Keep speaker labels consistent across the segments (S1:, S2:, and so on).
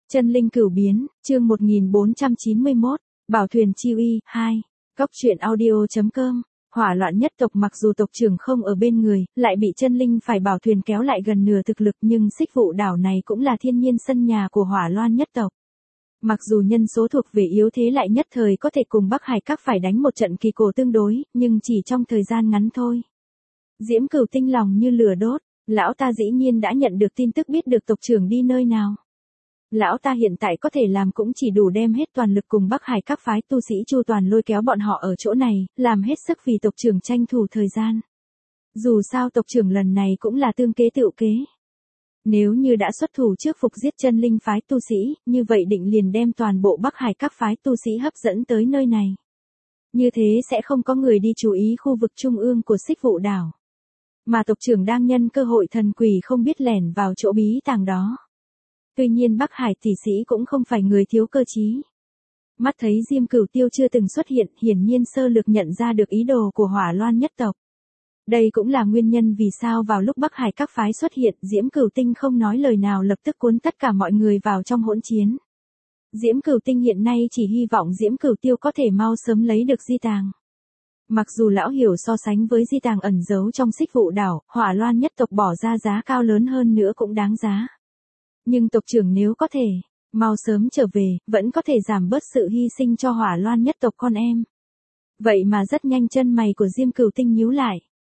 S1: Chân linh cửu biến, chương 1491, Bảo thuyền chi uy, 2. Cóc truyện audio.com. Hỏa loạn nhất tộc mặc dù tộc trưởng không ở bên người, lại bị chân linh phải bảo thuyền kéo lại gần nửa thực lực, nhưng xích vụ đảo này cũng là thiên nhiên sân nhà của hỏa loan nhất tộc. Mặc dù nhân số thuộc về yếu thế lại nhất thời có thể cùng Bắc Hải các phải đánh một trận kỳ cổ tương đối, nhưng chỉ trong thời gian ngắn thôi. Diễm Cửu tinh lòng như lửa đốt, lão ta dĩ nhiên đã nhận được tin tức biết được tộc trưởng đi nơi nào. Lão ta hiện tại có thể làm cũng chỉ đủ đem hết toàn lực cùng Bắc Hải các phái tu sĩ chu toàn lôi kéo bọn họ ở chỗ này, làm hết sức vì tộc trưởng tranh thủ thời gian. Dù sao tộc trưởng lần này cũng là tương kế tựu kế. Nếu như đã xuất thủ trước phục giết chân linh phái tu sĩ, như vậy định liền đem toàn bộ Bắc Hải các phái tu sĩ hấp dẫn tới nơi này. Như thế sẽ không có người đi chú ý khu vực trung ương của xích vụ đảo. Mà tộc trưởng đang nhân cơ hội thần quỷ không biết lẻn vào chỗ bí tàng đó. Tuy nhiên Bắc Hải tỷ sĩ cũng không phải người thiếu cơ trí. Mắt thấy Diêm Cửu Tiêu chưa từng xuất hiện, hiển nhiên sơ lược nhận ra được ý đồ của hỏa loan nhất tộc. Đây cũng là nguyên nhân vì sao vào lúc Bắc Hải các phái xuất hiện, Diễm Cửu Tinh không nói lời nào lập tức cuốn tất cả mọi người vào trong hỗn chiến. Diễm Cửu Tinh hiện nay chỉ hy vọng Diễm Cửu Tiêu có thể mau sớm lấy được di tàng. Mặc dù lão hiểu so sánh với di tàng ẩn giấu trong xích vụ đảo, hỏa loan nhất tộc bỏ ra giá cao lớn hơn nữa cũng đáng giá. Nhưng tộc trưởng nếu có thể, mau sớm trở về, vẫn có thể giảm bớt sự hy sinh cho hỏa loan nhất tộc con em. Vậy mà rất nhanh chân mày của Diêm Cửu Tinh nhíu lại.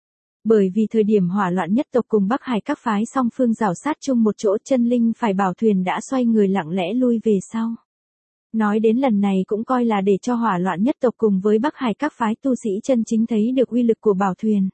S1: Bởi vì thời điểm hỏa loạn nhất tộc cùng Bắc Hải các phái song phương rào sát chung một chỗ, chân linh phải bảo thuyền đã xoay người lặng lẽ lui về sau. Nói đến lần này cũng coi là để cho hỏa loạn nhất tộc cùng với Bắc Hải các phái tu sĩ chân chính thấy được uy lực của bảo thuyền.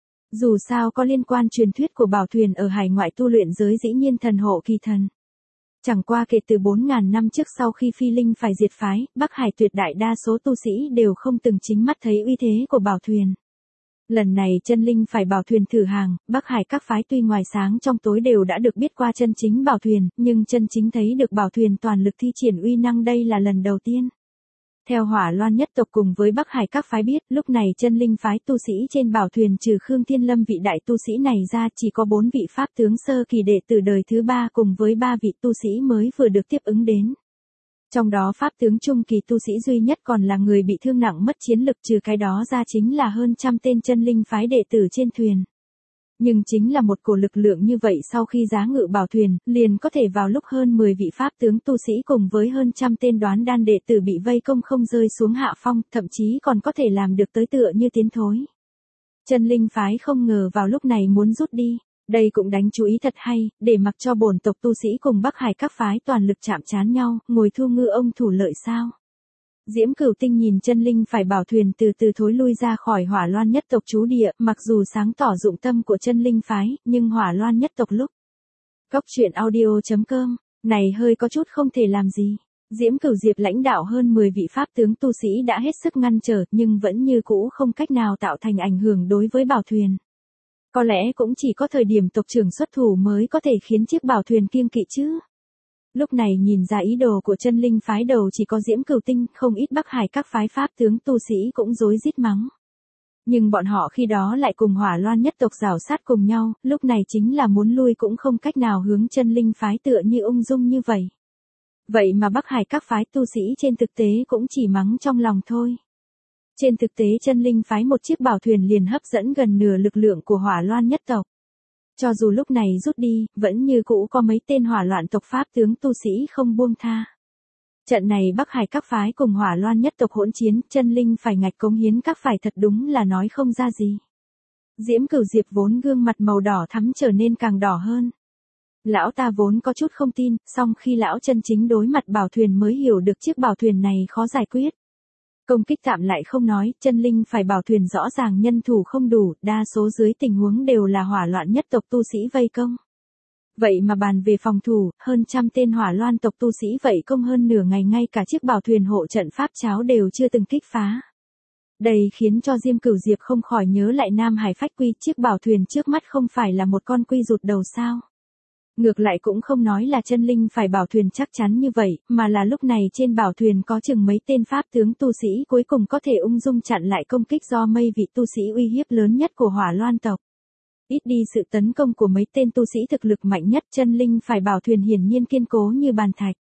S1: Dù sao có liên quan truyền thuyết của bảo thuyền ở hải ngoại tu luyện giới dĩ nhiên thần hộ kỳ thần. Chẳng qua kể từ 4.000 năm trước sau khi phi linh phải diệt phái, Bắc Hải tuyệt đại đa số tu sĩ đều không từng chính mắt thấy uy thế của bảo thuyền. Lần này chân linh phải bảo thuyền thử hàng, Bắc Hải các phái tuy ngoài sáng trong tối đều đã được biết qua chân chính bảo thuyền, nhưng chân chính thấy được bảo thuyền toàn lực thi triển uy năng đây là lần đầu tiên. Theo hỏa loan nhất tộc cùng với Bắc Hải các phái biết, lúc này chân linh phái tu sĩ trên bảo thuyền trừ Khương Thiên Lâm vị đại tu sĩ này ra chỉ có 4 vị pháp tướng sơ kỳ đệ tử đời thứ 3 cùng với 3 vị tu sĩ mới vừa được tiếp ứng đến. Trong đó pháp tướng trung kỳ tu sĩ duy nhất còn là người bị thương nặng mất chiến lực, trừ cái đó ra chính là hơn trăm tên chân linh phái đệ tử trên thuyền. Nhưng chính là một cổ lực lượng như vậy sau khi giá ngự bảo thuyền, liền có thể vào lúc hơn 10 vị pháp tướng tu sĩ cùng với hơn trăm tên đoán đan đệ tử bị vây công không rơi xuống hạ phong, thậm chí còn có thể làm được tới tựa như tiến thối. Chân linh phái không ngờ vào lúc này muốn rút đi. Đây cũng đánh chú ý thật hay, để mặc cho bổn tộc tu sĩ cùng Bắc Hải các phái toàn lực chạm trán nhau, ngồi thu ngư ông thủ lợi sao. Diễm Cửu Tinh nhìn chân linh phải bảo thuyền từ từ thối lui ra khỏi hỏa loan nhất tộc trú địa, mặc dù sáng tỏ dụng tâm của chân linh phái, nhưng hỏa loan nhất tộc lúc. Cóc truyện audio.com, này hơi có chút không thể làm gì. Diễm Cửu Diệp lãnh đạo hơn 10 vị pháp tướng tu sĩ đã hết sức ngăn trở, nhưng vẫn như cũ không cách nào tạo thành ảnh hưởng đối với bảo thuyền. Có lẽ cũng chỉ có thời điểm tộc trưởng xuất thủ mới có thể khiến chiếc bảo thuyền kiêng kỵ chứ. Lúc này nhìn ra ý đồ của chân linh phái đầu chỉ có Diễm Cửu Tinh, không ít Bắc Hải các phái pháp tướng tu sĩ cũng rối rít mắng. Nhưng bọn họ khi đó lại cùng hỏa loan nhất tộc rào sát cùng nhau, lúc này chính là muốn lui cũng không cách nào hướng chân linh phái tựa như ung dung như vậy. Vậy mà Bắc Hải các phái tu sĩ trên thực tế cũng chỉ mắng trong lòng thôi. Trên thực tế chân linh phái một chiếc bảo thuyền liền hấp dẫn gần nửa lực lượng của hỏa loan nhất tộc. Cho dù lúc này rút đi, vẫn như cũ có mấy tên hỏa loạn tộc pháp tướng tu sĩ không buông tha. Trận này Bắc Hải các phái cùng hỏa loan nhất tộc hỗn chiến, chân linh phải ngạch cống hiến các phải thật đúng là nói không ra gì. Diễm Cửu Diệp vốn gương mặt màu đỏ thắm trở nên càng đỏ hơn. Lão ta vốn có chút không tin, song khi lão chân chính đối mặt bảo thuyền mới hiểu được chiếc bảo thuyền này khó giải quyết. Công kích tạm lại không nói, chân linh phải bảo thuyền rõ ràng nhân thủ không đủ, đa số dưới tình huống đều là hỏa loạn nhất tộc tu sĩ vây công. Vậy mà bàn về phòng thủ, hơn trăm tên hỏa loan tộc tu sĩ vây công hơn nửa ngày ngay cả chiếc bảo thuyền hộ trận pháp cháo đều chưa từng kích phá. Đây khiến cho Diêm Cửu Diệp không khỏi nhớ lại Nam Hải Phách Quy, chiếc bảo thuyền trước mắt không phải là một con quy rụt đầu sao. Ngược lại cũng không nói là chân linh phải bảo thuyền chắc chắn như vậy, mà là lúc này trên bảo thuyền có chừng mấy tên pháp tướng tu sĩ cuối cùng có thể ung dung chặn lại công kích do mây vị tu sĩ uy hiếp lớn nhất của hỏa loan tộc. Ít đi sự tấn công của mấy tên tu sĩ thực lực mạnh nhất, chân linh phải bảo thuyền hiển nhiên kiên cố như bàn thạch.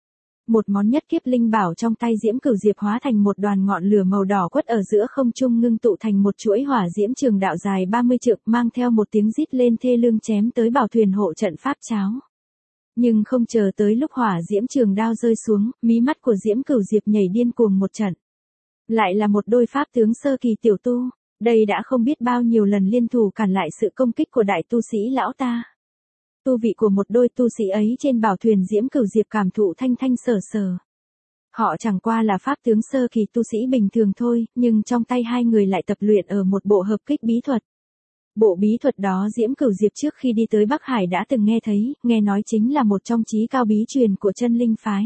S1: Một món nhất kiếp linh bảo trong tay Diễm Cửu Diệp hóa thành một đoàn ngọn lửa màu đỏ quất ở giữa không trung ngưng tụ thành một chuỗi hỏa diễm trường đạo dài 30 trượng, mang theo một tiếng rít lên thê lương chém tới bảo thuyền hộ trận pháp cháo. Nhưng không chờ tới lúc hỏa diễm trường đao rơi xuống, mí mắt của Diễm Cửu Diệp nhảy điên cuồng một trận. Lại là một đôi pháp tướng sơ kỳ tiểu tu, đây đã không biết bao nhiêu lần liên thủ cản lại sự công kích của đại tu sĩ lão ta. Tu vị của một đôi tu sĩ ấy trên bảo thuyền Diễm Cửu Diệp cảm thụ thanh thanh sở sở. Họ chẳng qua là pháp tướng sơ kỳ tu sĩ bình thường thôi, nhưng trong tay hai người lại tập luyện ở một bộ hợp kích bí thuật. Bộ bí thuật đó Diễm Cửu Diệp trước khi đi tới Bắc Hải đã từng nghe thấy, nghe nói chính là một trong chí cao bí truyền của chân linh phái.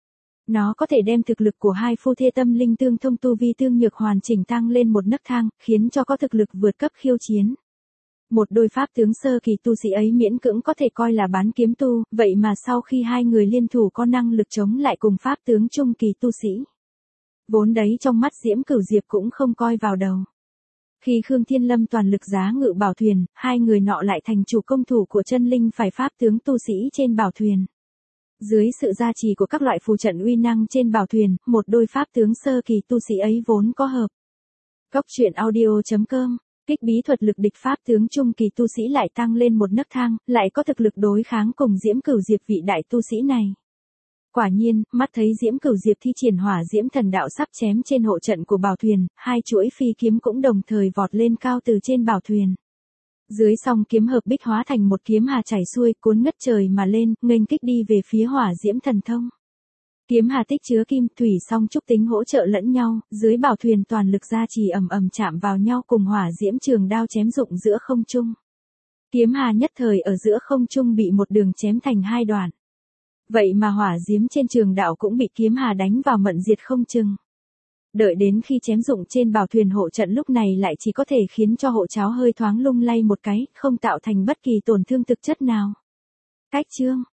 S1: Nó có thể đem thực lực của hai phu thê tâm linh tương thông tu vi tương nhược hoàn chỉnh tăng lên một nấc thang, khiến cho có thực lực vượt cấp khiêu chiến. Một đôi pháp tướng sơ kỳ tu sĩ ấy miễn cưỡng có thể coi là bán kiếm tu, vậy mà sau khi hai người liên thủ có năng lực chống lại cùng pháp tướng trung kỳ tu sĩ. Vốn đấy trong mắt Diễm Cửu Diệp cũng không coi vào đầu. Khi Khương Thiên Lâm toàn lực giá ngự bảo thuyền, hai người nọ lại thành chủ công thủ của chân linh phải pháp tướng tu sĩ trên bảo thuyền. Dưới sự gia trì của các loại phù trận uy năng trên bảo thuyền, một đôi pháp tướng sơ kỳ tu sĩ ấy vốn có hợp. Cốc truyện audio.com, kích bí thuật lực địch pháp tướng trung kỳ tu sĩ lại tăng lên một nấc thang, lại có thực lực đối kháng cùng Diễm Cửu Diệp vị đại tu sĩ này. Quả nhiên, mắt thấy Diễm Cửu Diệp thi triển hỏa diễm thần đạo sắp chém trên hộ trận của bảo thuyền, hai chuỗi phi kiếm cũng đồng thời vọt lên cao từ trên bảo thuyền. Dưới song kiếm hợp bích hóa thành một kiếm hà chảy xuôi, cuốn ngất trời mà lên, nghênh kích đi về phía hỏa diễm thần thông. Kiếm hà tích chứa kim, thủy song trúc tính hỗ trợ lẫn nhau, dưới bảo thuyền toàn lực gia trì ầm ầm chạm vào nhau cùng hỏa diễm trường đao chém rụng giữa không trung. Kiếm hà nhất thời ở giữa không trung bị một đường chém thành hai đoạn. Vậy mà hỏa diễm trên trường đạo cũng bị kiếm hà đánh vào mận diệt không chừng. Đợi đến khi chém rụng trên bảo thuyền hộ trận lúc này lại chỉ có thể khiến cho hộ cháo hơi thoáng lung lay một cái, không tạo thành bất kỳ tổn thương thực chất nào. Cách chương